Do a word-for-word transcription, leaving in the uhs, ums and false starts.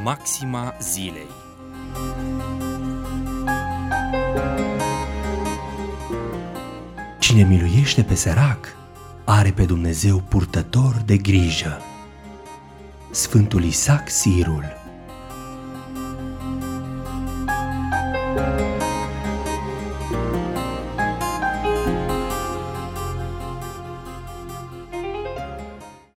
Maxima zilei. Cine miluiește pe sărac are pe Dumnezeu purtător de grijă. Sfântul Isaac Sirul.